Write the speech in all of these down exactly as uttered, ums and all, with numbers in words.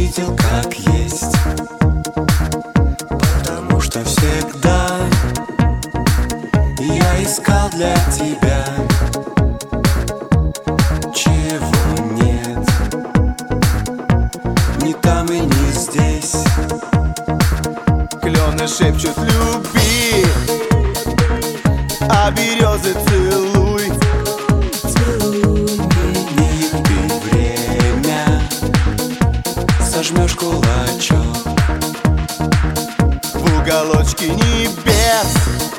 видел как есть, потому что всегда я искал для тебя, чего нет ни там и не здесь. Клены шепчут люби, а березы целуй. И ты время сожмешь кулачок В уголочке небес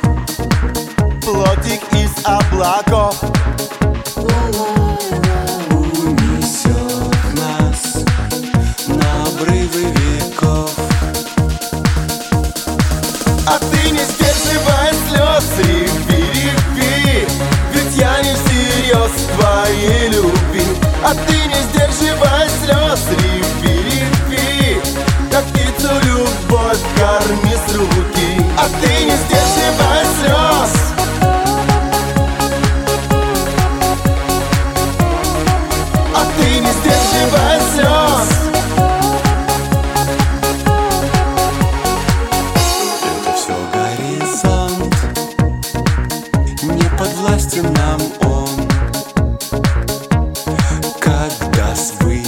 плотик из облаков унесет нас на обрывы веков. А ты не сдерживай слез, реви, реви, ведь я не всерьез твоей любви. А ты не сдерживай слез, реви, реви, как птицу любовь корми с руки. А ты не сдерживай слез. А ты не сдерживай слез. Это все горизонт, не подвластен нам он. Когда свы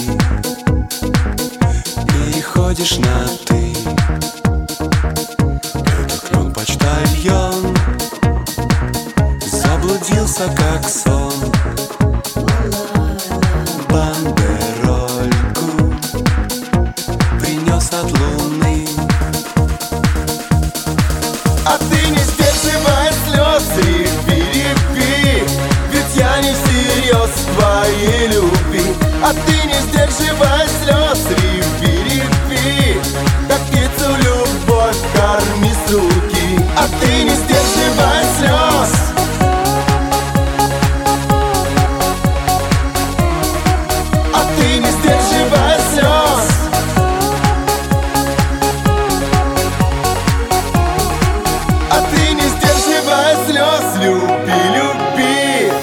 переходишь на ты, это клен почтальон заблудился как сон. Бандерольку принес от луны. А ты не сдерживай слез, реви, реви, ведь я не всерьез твоей любви. А ты не сдерживай слез, реви, реви, как птицу любовь корми с руки. А ты не сдерживай слез. А ты не сдерживай слез. А ты не сдерживай слез, люби, люби.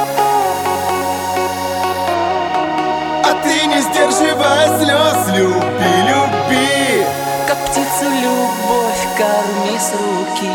А ты не сдерживай слез, люби, люби. Как птицу любовь корми с руки.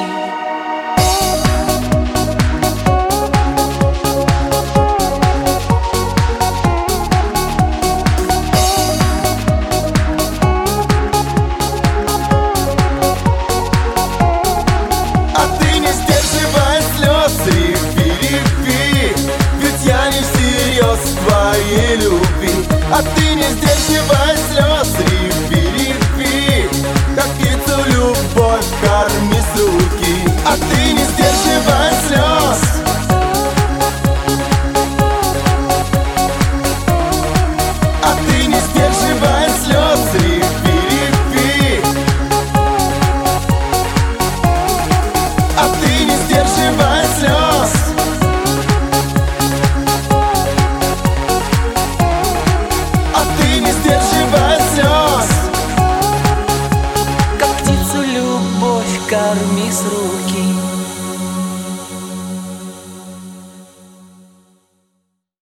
А ты не сдерживай слез, реви, реви, ведь я не всерьез твоей любви. А ты не сдерживай слез, реви, реви, как птицу любовь корми с руки. А ты не